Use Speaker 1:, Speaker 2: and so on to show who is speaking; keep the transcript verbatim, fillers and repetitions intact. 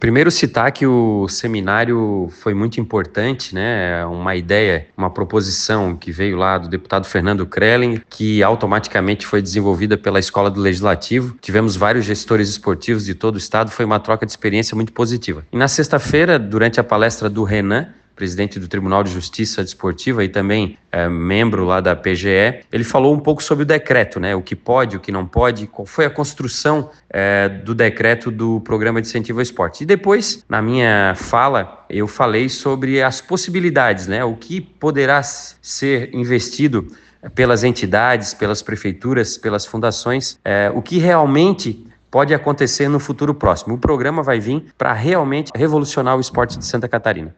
Speaker 1: Primeiro citar que o seminário foi muito importante, né? Uma ideia, uma proposição que veio lá do deputado Fernando Krelling, que automaticamente foi desenvolvida pela Escola do Legislativo. Tivemos vários gestores esportivos de todo o estado, foi uma troca de experiência muito positiva. E na sexta-feira, durante a palestra do Renan, presidente do Tribunal de Justiça Desportiva e também é, membro lá da P G E, ele falou um pouco sobre o decreto, né? O que pode, o que não pode, qual foi a construção é, do decreto do Programa de Incentivo ao Esporte. E depois, na minha fala, eu falei sobre as possibilidades, né? O que poderá ser investido pelas entidades, pelas prefeituras, pelas fundações, é, o que realmente pode acontecer no futuro próximo. O programa vai vir para realmente revolucionar o esporte de Santa Catarina.